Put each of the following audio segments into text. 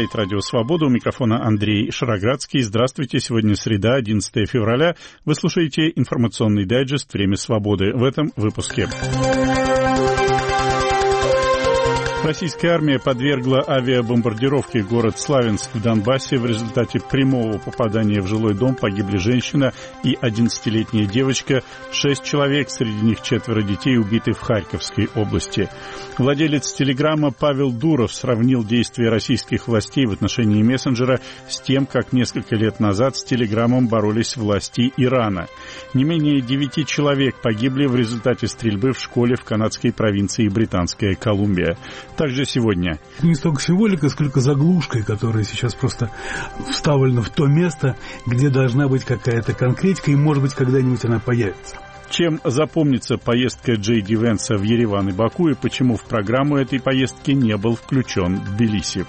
говорит Радио Свобода. У микрофона Андрей Шароградский. Здравствуйте. Сегодня среда, 11 февраля. Вы слушаете информационный дайджест «Время свободы». В этом выпуске. Российская армия подвергла авиабомбардировке город Славянск в Донбассе. В результате прямого попадания в жилой дом погибли женщина и 11-летняя девочка. 6 человек, среди них 4 детей, убиты в Харьковской области. Владелец Телеграма Павел Дуров сравнил действия российских властей в отношении мессенджера с тем, как несколько лет назад с Телеграмом боролись власти Ирана. Не менее 9 человек погибли в результате стрельбы в школе в канадской провинции Британская Колумбия. Также сегодня. Не столько символика, сколько заглушкой, которая сейчас просто вставлена в то место, где должна быть какая-то конкретика, и, может быть, когда-нибудь она появится. Чем запомнится поездка Джей Ди Венса в Ереван и Баку, и почему в программу этой поездки не был включен Тбилиси.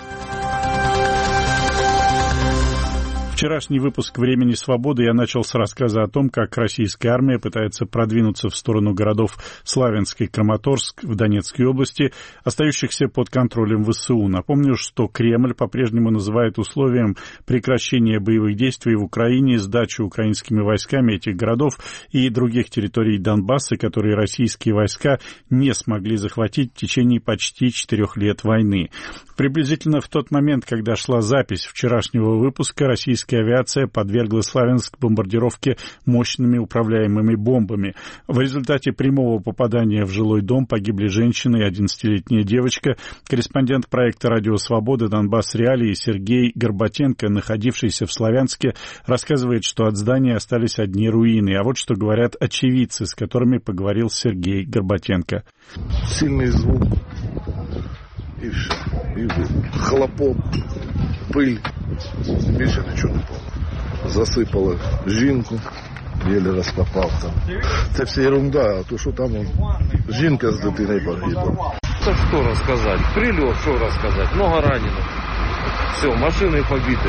Вчерашний выпуск «Времени свободы» я начал с рассказа о том, как российская армия пытается продвинуться в сторону городов Славянск и Краматорск в Донецкой области, остающихся под контролем ВСУ. Напомню, что Кремль по-прежнему называет условием прекращения боевых действий в Украине сдачу украинскими войсками этих городов и других территорий Донбасса, которые российские войска не смогли захватить в течение почти 4 лет войны. Приблизительно в тот момент, когда шла запись вчерашнего выпуска, российская авиация подвергла Славянск бомбардировке мощными управляемыми бомбами. В результате прямого попадания в жилой дом погибли женщина и 11-летняя девочка. Корреспондент проекта «Радио Свобода» Донбасс Реалии Сергей Горбатенко, находившийся в Славянске, рассказывает, что от здания остались одни руины. А вот что говорят очевидцы, с которыми поговорил Сергей Горбатенко. Сильный звук. И хлопок, пыль, більше нічого не було. Засипали жінку, єлі розкопав там. Це все ерунда, а то що там жінка з дитиною погибла. Це що розказати? Прильот, що розказати? Много ранених. Все, машини побиті,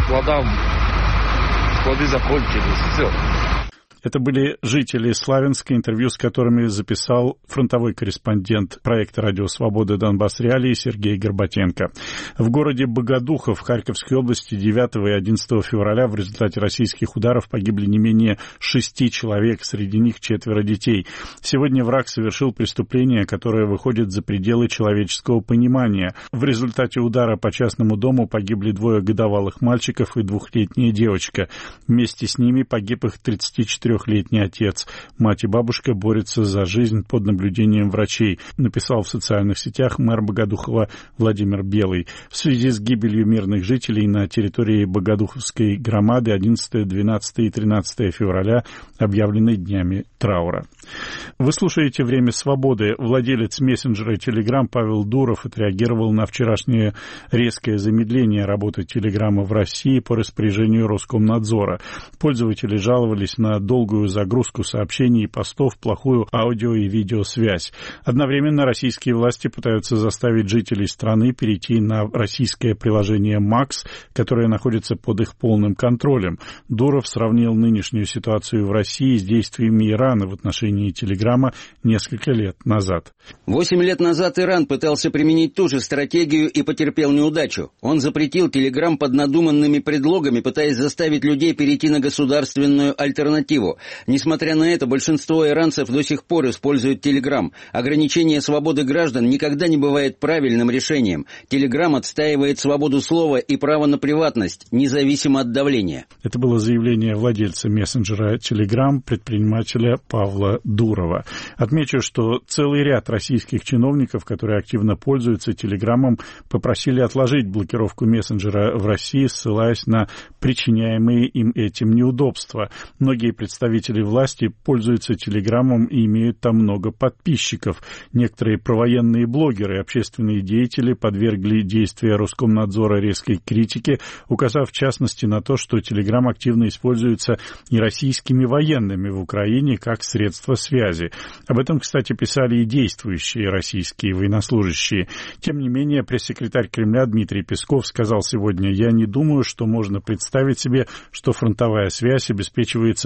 склады закончились, все. Это были жители Славянска, интервью с которыми записал фронтовой корреспондент проекта «Радио Свобода» Донбасс Реалии Сергей Горбатенко. В городе Богодухов в Харьковской области 9 и 11 февраля в результате российских ударов погибли не менее 6 человек, среди них 4 детей. Сегодня враг совершил преступление, которое выходит за пределы человеческого понимания. В результате удара по частному дому погибли 2 годовалых мальчиков и 2-летняя девочка. Вместе с ними погиб их 34-летний отец. Мать и бабушка борются за жизнь под наблюдением врачей, написал в социальных сетях мэр Богодухова Владимир Белый. В связи с гибелью мирных жителей на территории Богодуховской громады 11, 12 и 13 февраля объявлены днями траура. Вы слушаете «Время свободы». Владелец мессенджера Telegram Павел Дуров отреагировал на вчерашнее резкое замедление работы Телеграма в России по распоряжению Роскомнадзора. Пользователи жаловались на долгую загрузку сообщений и постов, плохую аудио- и видеосвязь. Одновременно российские власти пытаются заставить жителей страны перейти на российское приложение Max, которое находится под их полным контролем. Дуров сравнил нынешнюю ситуацию в России с действиями Ирана в отношении Телеграма несколько лет назад. 8 лет назад Иран пытался применить ту же стратегию и потерпел неудачу. Он запретил Телеграм под надуманными предлогами, пытаясь заставить людей перейти на государственную альтернативу. Несмотря на это, большинство иранцев до сих пор используют Телеграм. Ограничение свободы граждан никогда не бывает правильным решением. Телеграм отстаивает свободу слова и право на приватность, независимо от давления. Это было заявление владельца мессенджера Telegram, предпринимателя Павла Дурова. Отмечу, что целый ряд российских чиновников, которые активно пользуются Телеграмом, попросили отложить блокировку мессенджера в России, ссылаясь на причиняемые им этим неудобства. Многие представители власти пользуются Телеграмом и имеют там много подписчиков. Некоторые провоенные блогеры и общественные деятели подвергли действия Роскомнадзора резкой критике, указав в частности на то, что Телеграм активно используется и российскими военными в Украине как средство связи. Об этом, кстати, писали и действующие российские военнослужащие. Тем не менее, пресс-секретарь Кремля Дмитрий Песков сказал сегодня: «Я не думаю, что можно представить себе, что фронтовая связь обеспечивается посредством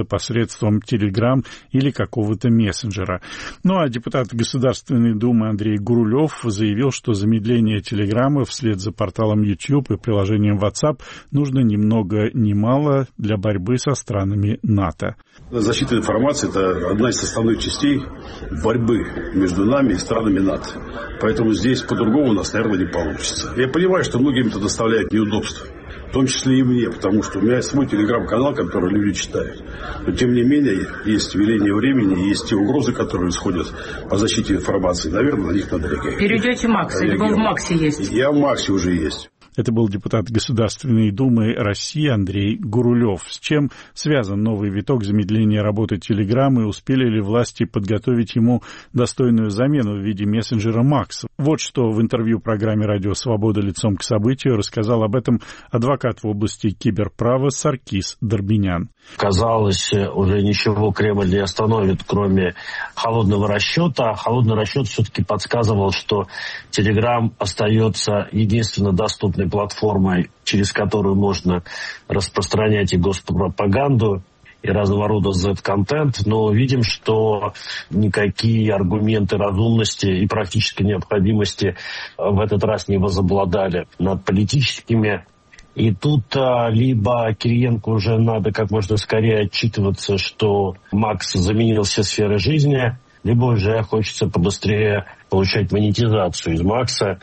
посредством Telegram или какого-то мессенджера. Ну а депутат Государственной Думы Андрей Гурулев заявил, что замедление Телеграма вслед за порталом YouTube и приложением WhatsApp нужно ни много ни мало для борьбы со странами НАТО. Защита информации – это одна из составных частей борьбы между нами и странами НАТО. Поэтому здесь по-другому у нас, наверное, не получится. Я понимаю, что многим это доставляет неудобства. В том числе и мне, потому что у меня есть свой телеграм-канал, который люди читают. Но, тем не менее, есть веление времени, есть те угрозы, которые исходят по защите информации. Наверное, на них надо реагировать. Перейдете в Макс, или вы в Максе есть? Я в Максе уже есть. Это был депутат Государственной Думы России Андрей Гурулев. С чем связан новый виток замедления работы Телеграма и успели ли власти подготовить ему достойную замену в виде мессенджера Макс? Вот что в интервью программе «Радио Свобода. Лицом к событию» рассказал об этом адвокат в области киберправа Саркис Дарбинян. Казалось, уже ничего Кремль не остановит, кроме холодного расчета. Холодный расчет все-таки подсказывал, что Telegram остается единственно доступной платформой, через которую можно распространять и госпропаганду, и разного рода Z-контент, но видим, что никакие аргументы разумности и практической необходимости в этот раз не возобладали над политическими. И тут либо Кириенко уже надо как можно скорее отчитываться, что Макс заменил все сферы жизни, либо уже хочется побыстрее получать монетизацию из Макса.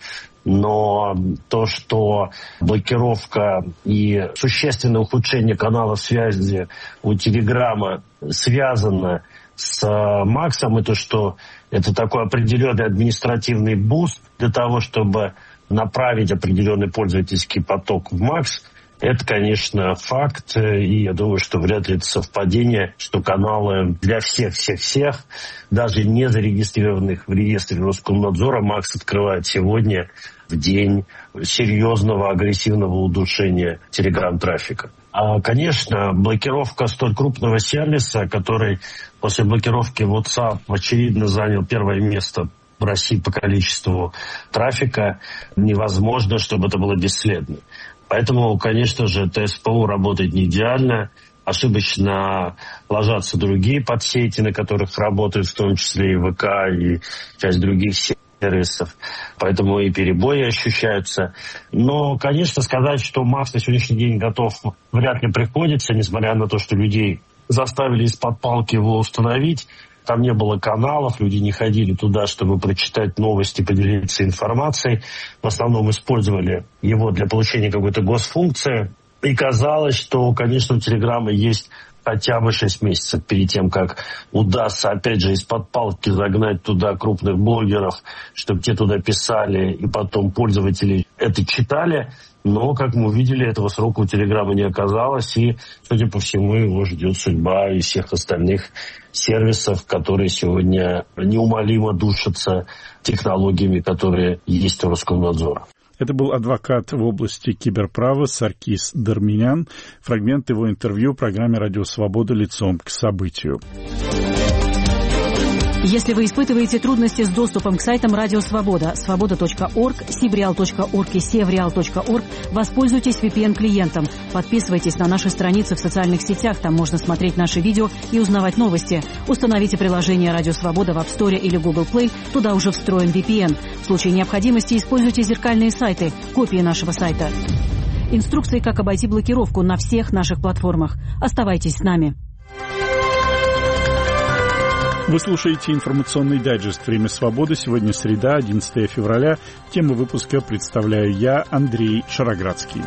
Но то, что блокировка и существенное ухудшение каналов связи у Телеграма связано с Максом, и то, что это такой определенный административный буст для того, чтобы направить определенный пользовательский поток в Макс, это, конечно, факт, и я думаю, что вряд ли это совпадение, что каналы для всех, даже не зарегистрированных в реестре Роскомнадзора, Макс открывает сегодня в день серьезного агрессивного удушения телеграм-трафика. Конечно, блокировка столь крупного сервиса, который после блокировки WhatsApp очевидно занял первое место в России по количеству трафика, невозможно, чтобы это было бесследно. Поэтому, конечно же, ТСПУ работает не идеально, ошибочно ложатся другие подсети, на которых работают в том числе и ВК, и часть других сервисов. Поэтому и перебои ощущаются. Но, конечно, сказать, что Макс на сегодняшний день готов, вряд ли приходится, несмотря на то, что людей заставили из-под палки его установить. Там не было каналов, люди не ходили туда, чтобы прочитать новости, поделиться информацией. В основном использовали его для получения какой-то госфункции. И казалось, что, конечно, у Телеграма есть хотя бы 6 месяцев перед тем, как удастся, опять же, из-под палки загнать туда крупных блогеров, чтобы те туда писали, и потом пользователи это читали. Но, как мы увидели, этого срока у Телеграма не оказалось, и, судя по всему, его ждет судьба и всех остальных сервисов, которые сегодня неумолимо душатся технологиями, которые есть у Роскомнадзора. Это был адвокат в области киберправа Саркис Дарбинян. Фрагмент его интервью в программе «Радио Свобода. Лицом к событию». Если вы испытываете трудности с доступом к сайтам Радио Свобода, свобода.орг, sibreal.org и sevreal.org, воспользуйтесь VPN-клиентом. Подписывайтесь на наши страницы в социальных сетях, там можно смотреть наши видео и узнавать новости. Установите приложение Радио Свобода в App Store или Google Play, туда уже встроен VPN. В случае необходимости используйте зеркальные сайты, копии нашего сайта. Инструкции, как обойти блокировку на всех наших платформах. Оставайтесь с нами. Вы слушаете информационный дайджест «Время свободы». Сегодня среда, 11 февраля. Тему выпуска представляю я, Андрей Шароградский.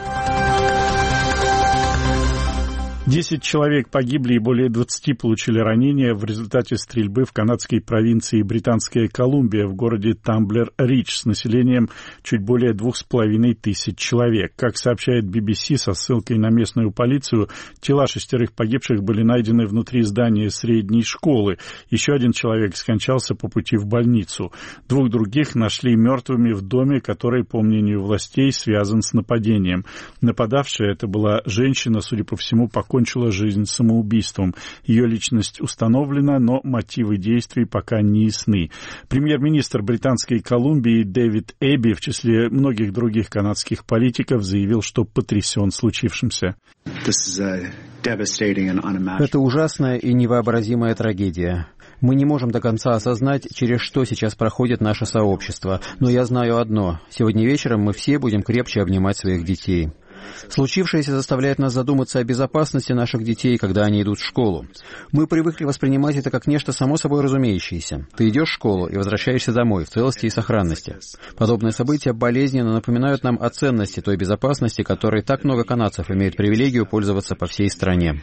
10 человек погибли и более 20 получили ранения в результате стрельбы в канадской провинции Британская Колумбия в городе Тамблер-Ридж с населением чуть более 2500 человек. Как сообщает BBC со ссылкой на местную полицию, тела 6 погибших были найдены внутри здания средней школы. Еще один человек скончался по пути в больницу. 2 других нашли мертвыми в доме, который, по мнению властей, связан с нападением. Нападавшая, это была женщина, судя по всему, покончила жизнь самоубийством. Ее личность установлена, но мотивы действий пока не ясны. Премьер-министр Британской Колумбии Дэвид Эбби в числе многих других канадских политиков заявил, что потрясен случившимся. Это ужасная и невообразимая трагедия. Мы не можем до конца осознать, через что сейчас проходит наше сообщество. Но я знаю одно. Сегодня вечером мы все будем крепче обнимать своих детей. Случившееся заставляет нас задуматься о безопасности наших детей, когда они идут в школу. Мы привыкли воспринимать это как нечто само собой разумеющееся. Ты идешь в школу и возвращаешься домой в целости и сохранности. Подобные события болезненно напоминают нам о ценности той безопасности, которой так много канадцев имеют привилегию пользоваться по всей стране.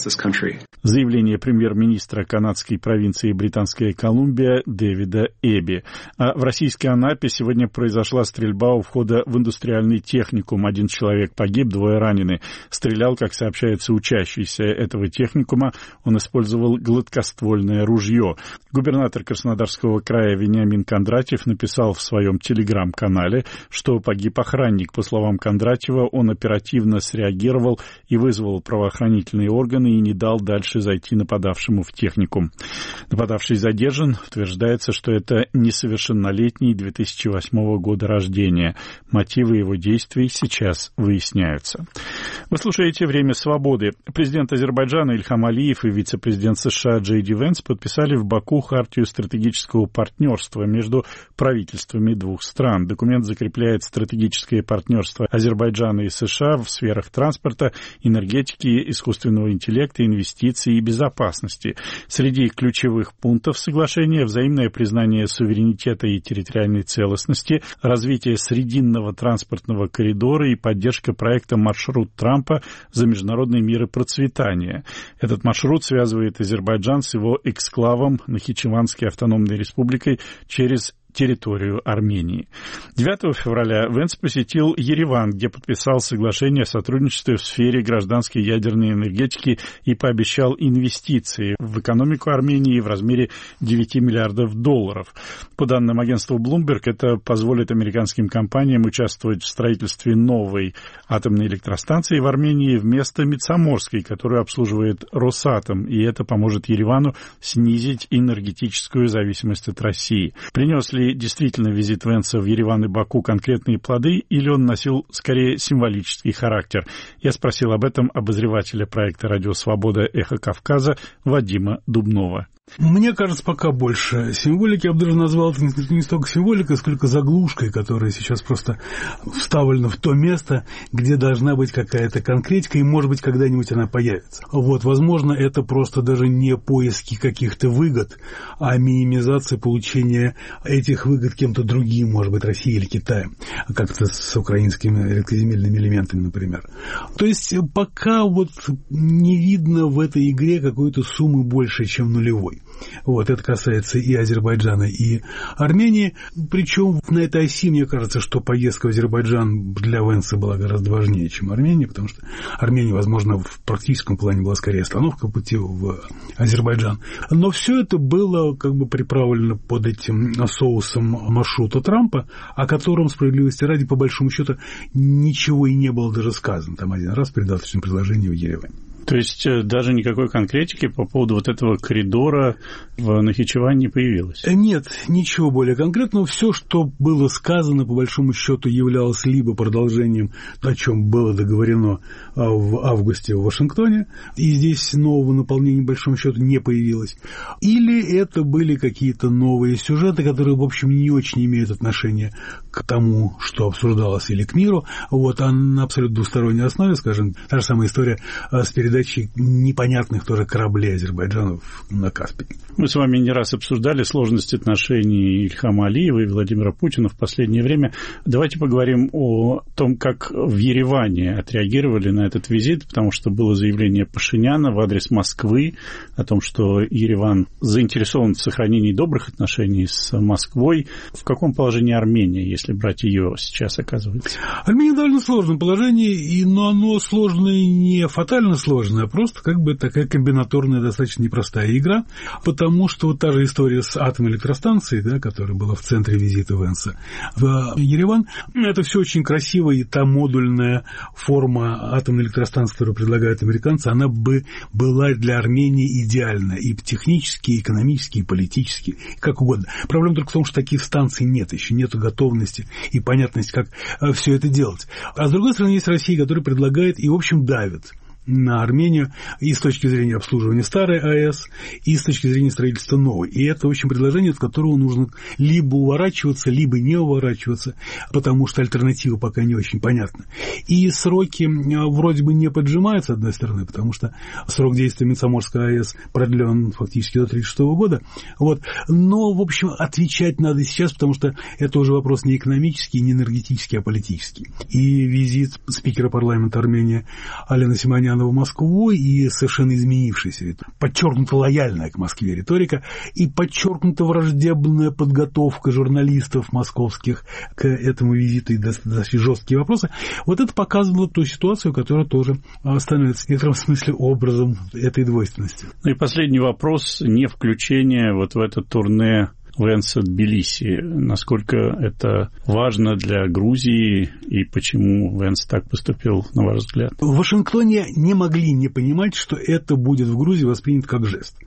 Заявление премьер-министра канадской провинции Британская Колумбия Дэвида Эбби. А в российской Анапе сегодня произошла стрельба у входа в индустриальный техникум. 1 человек погиб, 2 ранены. Стрелял, как сообщается, учащийся этого техникума. Он использовал гладкоствольное ружье. Губернатор Краснодарского края Вениамин Кондратьев написал в своем телеграм-канале, что погиб охранник. По словам Кондратьева, он оперативно среагировал и вызвал правоохранительные органы и не дал дальше зайти нападавшему в техникум. Нападавший задержан. Утверждается, что это несовершеннолетний 2008 года рождения. Мотивы его действий сейчас выясняются. Вы слушаете «Время свободы». Президент Азербайджана Ильхам Алиев и вице-президент США Джей Ди Венс подписали в Баку хартию стратегического партнерства между правительствами 2 стран. Документ закрепляет стратегическое партнерство Азербайджана и США в сферах транспорта, энергетики, искусственного интеллекта, инвестиций и безопасности. Среди ключевых пунктов соглашения взаимное признание суверенитета и территориальной целостности, развитие срединного транспортного коридора и поддержка проекта «Маршрут Трампа» за международный мир и процветание. Этот маршрут связывает Азербайджан с его эксклавом Нахичеванской автономной республикой через территорию Армении. 9 февраля Венс посетил Ереван, где подписал соглашение о сотрудничестве в сфере гражданской ядерной энергетики и пообещал инвестиции в экономику Армении в размере $9 миллиардов. По данным агентства Bloomberg, это позволит американским компаниям участвовать в строительстве новой атомной электростанции в Армении вместо Мицаморской, которую обслуживает Росатом, и это поможет Еревану снизить энергетическую зависимость от России. Принес ли действительно визит Венса в Ереван и Баку конкретные плоды, или он носил скорее символический характер? Я спросил об этом обозревателя проекта «Радио Свобода. Эхо Кавказа» Вадима Дубнова. Мне кажется, пока больше символики. Я бы даже назвал это не столько символикой, сколько заглушкой, которая сейчас просто вставлена в то место, где должна быть какая-то конкретика, и, может быть, когда-нибудь она появится. Вот, возможно, это просто даже не поиски каких-то выгод, а минимизация получения этих выгод кем-то другим, может быть, Россией или Китаем, как-то с украинскими редкоземельными элементами, например. То есть пока вот не видно в этой игре какой-то суммы больше, чем нулевой. Вот, это касается и Азербайджана, и Армении. Причем на этой оси, мне кажется, что поездка в Азербайджан для Венса была гораздо важнее, чем Армения, потому что Армения, возможно, в практическом плане была скорее остановка пути в Азербайджан. Но все это было как бы приправлено под этим соусом маршрута Трампа, о котором, справедливости ради, по большому счету, ничего и не было даже сказано. Там один раз при даточном предложении в Ереване. То есть даже никакой конкретики по поводу вот этого коридора в Нахичеване не появилось? Нет, ничего более конкретного. Все, что было сказано, по большому счету, являлось либо продолжением, о чем было договорено в августе в Вашингтоне, и здесь нового наполнения, по большому счету, не появилось, или это были какие-то новые сюжеты, которые, в общем, не очень имеют отношения к тому, что обсуждалось, или к миру, вот, а на абсолютно двусторонней основе, скажем, та же самая история с передачей непонятных тоже кораблей Азербайджана на Каспии. Мы с вами не раз обсуждали сложность отношений Ильхама Алиева и Владимира Путина в последнее время. Давайте поговорим о том, как в Ереване отреагировали на этот визит, потому что было заявление Пашиняна в адрес Москвы о том, что Ереван заинтересован в сохранении добрых отношений с Москвой. В каком положении Армения, если брать ее сейчас, оказывается? Армения в довольно сложном положении, но оно сложное не фатально сложное, а просто как бы такая комбинаторная, достаточно непростая игра, потому что вот та же история с атомной электростанцией, да, которая была в центре визита Венса в Ереван, это все очень красиво, и та модульная форма атомной электростанции, которую предлагают американцы, она бы была для Армении идеальна и технически, и экономически, и политически, как угодно. Проблема только в том, что таких станций нет, еще нет готовности и понятности, как все это делать. А с другой стороны, есть Россия, которая предлагает и, в общем, давит. на Армению и с точки зрения обслуживания старой АЭС, и с точки зрения строительства новой. И это, в общем, предложение, от которого нужно либо уворачиваться, либо не уворачиваться, потому что альтернатива пока не очень понятна. И сроки вроде бы не поджимаются, с одной стороны, потому что срок действия Минсоморской АЭС продлен фактически до 1936 года. Вот. Но, в общем, отвечать надо сейчас, потому что это уже вопрос не экономический, не энергетический, а политический. И визит спикера парламента Армении Алена Симоняна в Москву и совершенно изменившаяся, подчеркнуто лояльная к Москве риторика и подчеркнуто враждебная подготовка журналистов московских к этому визиту и достаточно жесткие вопросы. Вот это показывало ту ситуацию, которая тоже становится в некотором смысле образом этой двойственности. Ну и последний вопрос. Не включение вот в это турне Венса Тбилиси. Насколько это важно для Грузии и почему Венс так поступил, на ваш взгляд? В Вашингтоне не могли не понимать, что это будет в Грузии воспринято как жест.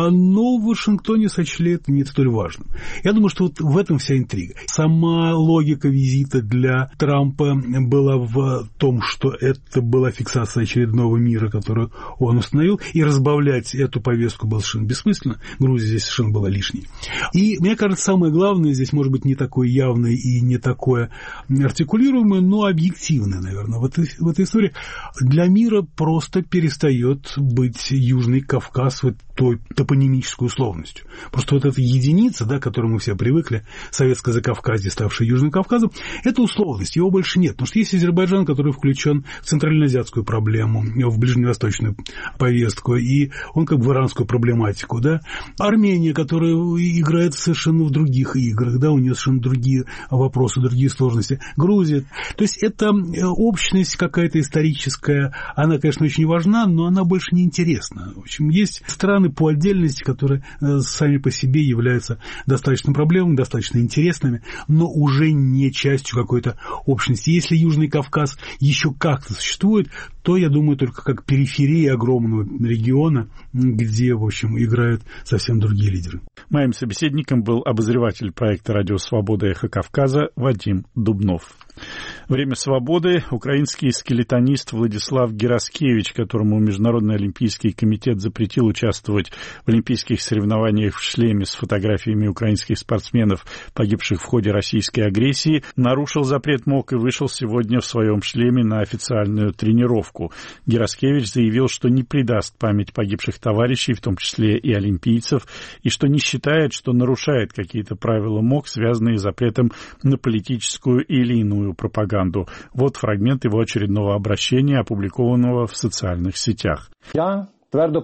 Но в Вашингтоне сочли это не столь важным. Я думаю, что вот в этом вся интрига. Сама логика визита для Трампа была в том, что это была фиксация очередного мира, который он установил, и разбавлять эту повестку было совершенно бессмысленно. Грузия здесь совершенно была лишней. И мне кажется, самое главное здесь, может быть, не такое явное и не такое артикулируемое, но объективное, наверное, в этой истории. Для мира просто перестает быть Южный Кавказ вот той топонимической условностью. Просто вот эта единица, да, к которой мы все привыкли, Советское Закавказье, ставшее Южным Кавказом, это условность, его больше нет. Потому что есть Азербайджан, который включен в центральноазиатскую проблему, в ближневосточную повестку, и он как бы в иранскую проблематику, да. Армения, которая играет совершенно в других играх, да, у нее совершенно другие вопросы, другие сложности. Грузия. То есть это общность какая-то историческая, она, конечно, очень важна, но она больше не интересна. В общем, есть страны по отдельности, которые сами по себе являются достаточно проблемными, достаточно интересными, но уже не частью какой-то общности. Если Южный Кавказ еще как-то существует, то, я думаю, только как периферия огромного региона, где, в общем, играют совсем другие лидеры. Моим собеседником был обозреватель проекта «Радио Свобода. Эхо Кавказа» Вадим Дубнов. Время свободы. Украинский скелетонист Владислав Гераскевич, которому Международный олимпийский комитет запретил участвовать в олимпийских соревнованиях в шлеме с фотографиями украинских спортсменов, погибших в ходе российской агрессии, нарушил запрет МОК и вышел сегодня в своем шлеме на официальную тренировку. Гераскевич заявил, что не предаст память погибших товарищей, в том числе и олимпийцев, и что не считает, что нарушает какие-то правила МОК, связанные с запретом на политическую или иную пропаганду. Вот фрагмент его очередного обращения, опубликованного в социальных сетях. Я твердо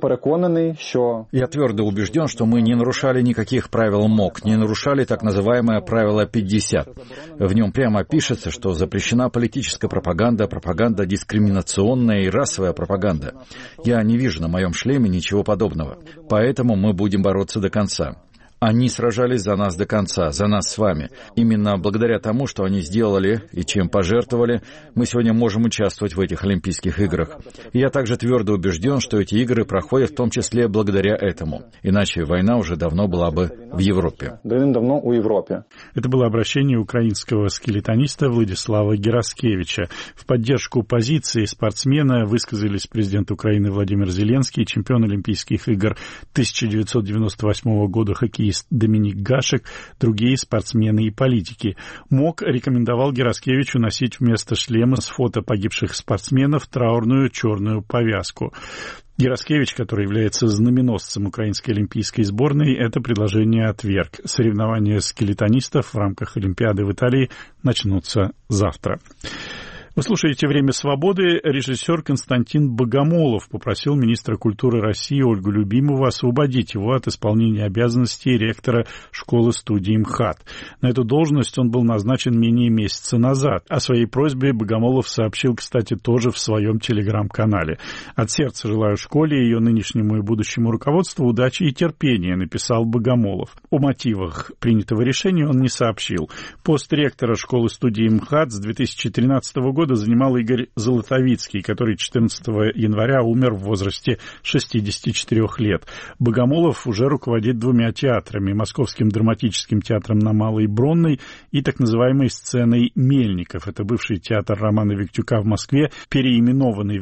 убежден, что мы не нарушали никаких правил МОК, не нарушали так называемое правило 50. В нем прямо пишется, что запрещена политическая пропаганда, пропаганда дискриминационная и расовая пропаганда. Я не вижу на моем шлеме ничего подобного. Поэтому мы будем бороться до конца. Они сражались за нас до конца, за нас с вами. Именно благодаря тому, что они сделали и чем пожертвовали, мы сегодня можем участвовать в этих Олимпийских играх. И я также твердо убежден, что эти игры проходят в том числе благодаря этому. Иначе война уже давно была бы в Европе. Это было обращение украинского скелетониста Владислава Гераскевича. В поддержку позиции спортсмена высказались президент Украины Владимир Зеленский, чемпион Олимпийских игр 1998 года хоккеист Доминик Гашек, другие спортсмены и политики. МОК рекомендовал Гераскевичу носить вместо шлема с фото погибших спортсменов траурную черную повязку. Гераскевич, который является знаменосцем украинской олимпийской сборной, это предложение отверг. Соревнования скелетонистов в рамках Олимпиады в Италии начнутся завтра. Вы слушаете «Время свободы». Режиссер Константин Богомолов попросил министра культуры России Ольгу Любимову освободить его от исполнения обязанностей ректора школы-студии МХАТ. На эту должность он был назначен менее месяца назад. О своей просьбе Богомолов сообщил, кстати, тоже в своем телеграм-канале. «От сердца желаю школе и ее нынешнему и будущему руководству удачи и терпения», написал Богомолов. О мотивах принятого решения он не сообщил. Пост ректора школы-студии МХАТ с 2013 года года занимал Игорь Золотовицкий, который 14 января умер в возрасте 64 лет. Богомолов уже руководит 2 театрами: Московским драматическим театром на Малой Бронной и так называемой сценой Мельников. Это бывший театр Романа Виктюка в Москве, переименованный в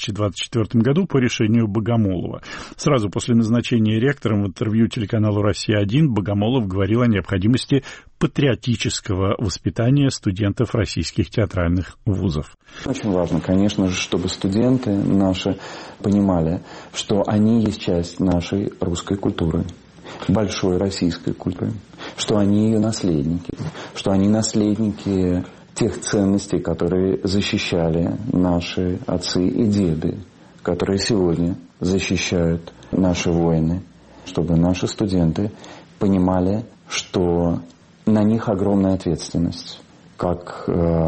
2024 году по решению Богомолова. Сразу после назначения ректором в интервью телеканалу «Россия-1» Богомолов говорил о необходимости патриотического воспитания студентов российских театральных вузов. Очень важно, конечно же, чтобы студенты наши понимали, что они есть часть нашей русской культуры, большой российской культуры, что они ее наследники, что они наследники тех ценностей, которые защищали наши отцы и деды, которые сегодня защищают наши воины, чтобы наши студенты понимали, что на них огромная ответственность, как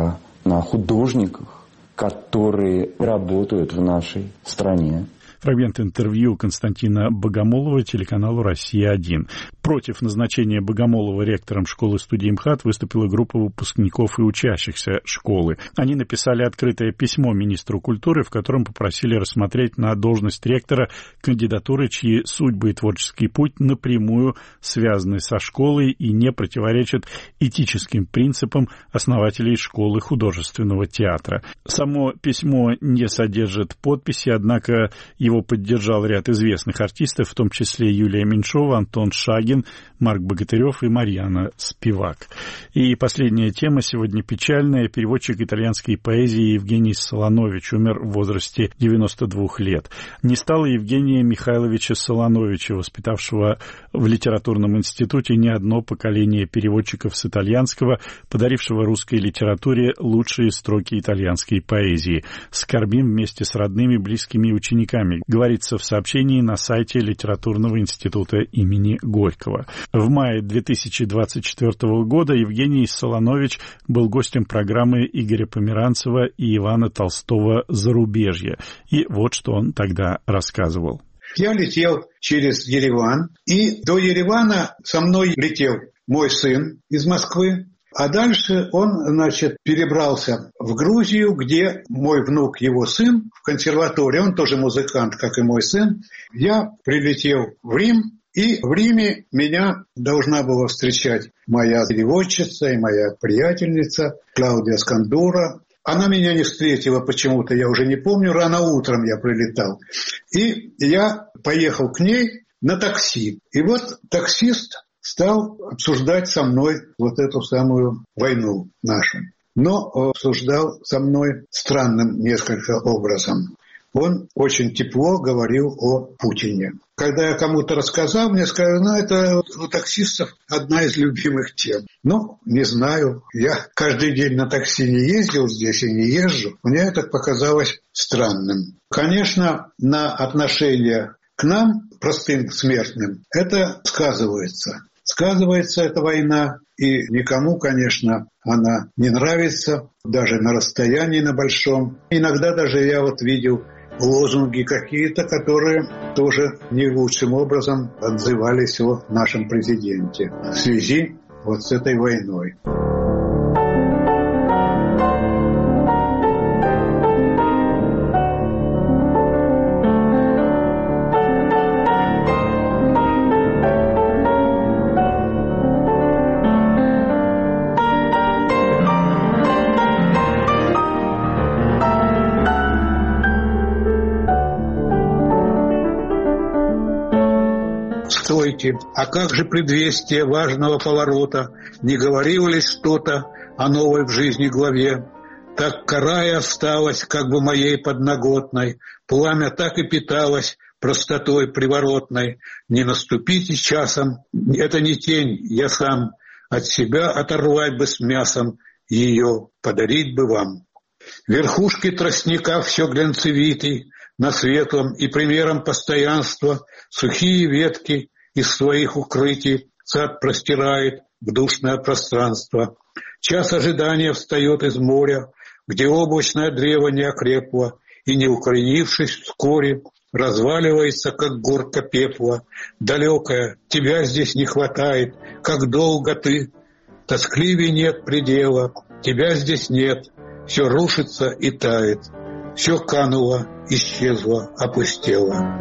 на художниках, которые работают в нашей стране. Фрагмент интервью Константина Богомолова телеканалу «Россия-1». Против назначения Богомолова ректором школы-студии МХАТ выступила группа выпускников и учащихся школы. Они написали открытое письмо министру культуры, в котором попросили рассмотреть на должность ректора кандидатуры, чьи судьбы и творческий путь напрямую связаны со школой и не противоречат этическим принципам основателей школы художественного театра. Само письмо не содержит подписи, однако его поддержал ряд известных артистов, в том числе Юлия Меньшова, Антон Шагин, Марк Богатырев и Марьяна Спивак. И последняя тема сегодня печальная. Переводчик итальянской поэзии Евгений Солонович умер в возрасте 92 лет. Не стало Евгения Михайловича Солоновича, воспитавшего в литературном институте не одно поколение переводчиков с итальянского, подарившего русской литературе лучшие строки итальянской поэзии. Скорбим вместе с родными, близкими и учениками, говорится в сообщении на сайте Литературного института имени Горького. В мае 2024 года Евгений Солонович был гостем программы Игоря Померанцева и Ивана Толстого «Зарубежье». И вот что он тогда рассказывал. Я летел через Ереван, и до Еревана со мной летел мой сын из Москвы. А дальше он, перебрался в Грузию, где мой внук, его сын, в консерватории, он тоже музыкант, как и мой сын. Я прилетел в Рим, и в Риме меня должна была встречать моя переводчица и моя приятельница Клаудия Скандура. Она меня не встретила почему-то, я уже не помню, рано утром я прилетал. И я поехал к ней на такси. И вот таксист стал обсуждать со мной вот эту самую войну нашу. Но обсуждал со мной странным несколько образом. Он очень тепло говорил о Путине. Когда я кому-то рассказал, мне сказали, это у таксистов одна из любимых тем. Не знаю. Я каждый день на такси не ездил здесь и не езжу. Мне это показалось странным. Конечно, на отношение к нам, простым смертным, это сказывается. Сказывается эта война, и никому, конечно, она не нравится, даже на расстоянии на большом. Иногда даже я видел лозунги какие-то, которые тоже не лучшим образом отзывались о нашем президенте в связи с этой войной. А как же предвестие важного поворота? Не говорило ли что-то о новой в жизни главе? Так кора и осталась, как бы моей подноготной, пламя так и питалось простотой приворотной. Не наступите часом, это не тень, я сам, от себя оторвать бы с мясом, ее подарить бы вам. Верхушки тростника все глянцевитый, на светлом и примером постоянства, сухие ветки из своих укрытий сад простирает в душное пространство. Час ожидания встает из моря, где облачное древо не окрепло, и, не укоренившись вскоре, разваливается, как горка пепла. Далекая, тебя здесь не хватает, как долго ты, тоскливей нет предела, тебя здесь нет, все рушится и тает, все кануло, исчезло, опустело.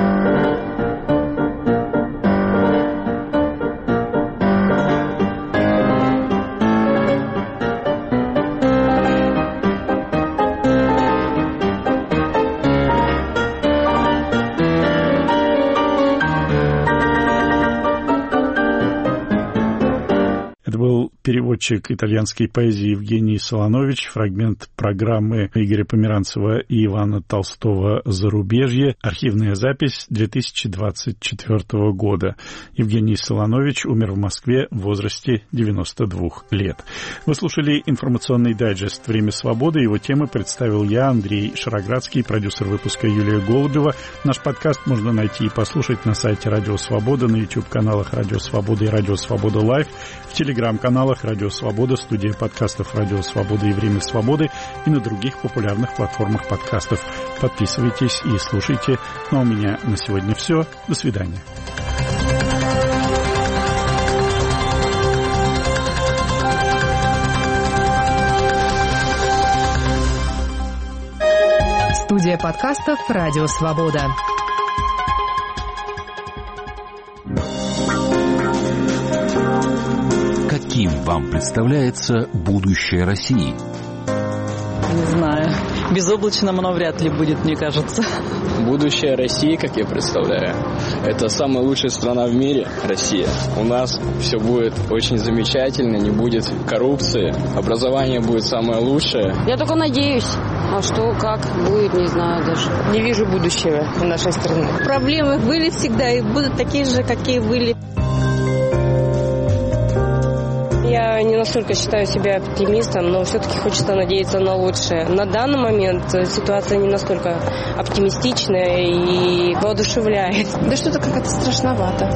Переводчик итальянской поэзии Евгений Солонович, фрагмент программы Игоря Померанцева и Ивана Толстого «Зарубежье», архивная запись 2024 года. Евгений Солонович умер в Москве в возрасте 92 лет. Вы слушали информационный дайджест «Время свободы». Его темы представил я, Андрей Шароградский, продюсер выпуска Юлия Голубева. Наш подкаст можно найти и послушать на сайте Радио Свобода, на YouTube-каналах Радио Свобода и Радио Свобода Лайв, в телеграм-каналах Радио Свобода, студия подкастов Радио Свобода и Время свободы и на других популярных платформах подкастов. Подписывайтесь и слушайте. Ну а у меня на сегодня все. До свидания. Студия подкастов Радио Свобода. Каким вам представляется будущее России? Не знаю. Безоблачным оно вряд ли будет, мне кажется. Будущее России, как я представляю, это самая лучшая страна в мире, Россия. У нас все будет очень замечательно, не будет коррупции, образование будет самое лучшее. Я только надеюсь. А что, как будет, не знаю даже. Не вижу будущего в нашей стране. Проблемы были всегда и будут такие же, какие были. Я не настолько считаю себя оптимистом, но все-таки хочется надеяться на лучшее. На данный момент ситуация не настолько оптимистичная и воодушевляет. Да что-то как-то страшновато.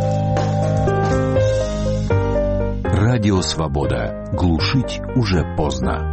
Радио Свобода. Глушить уже поздно.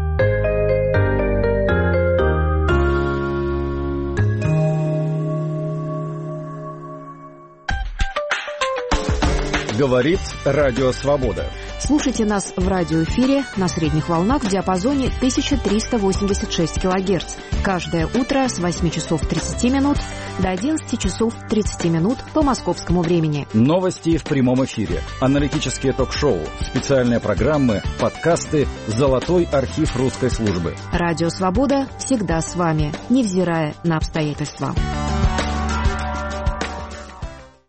Говорит Радио Свобода. Слушайте нас в радиоэфире на средних волнах в диапазоне 1386 кГц. Каждое утро с 8 часов 30 минут до 11 часов 30 минут по московскому времени. Новости в прямом эфире, аналитические ток-шоу, специальные программы, подкасты, золотой архив русской службы. Радио Свобода всегда с вами, невзирая на обстоятельства.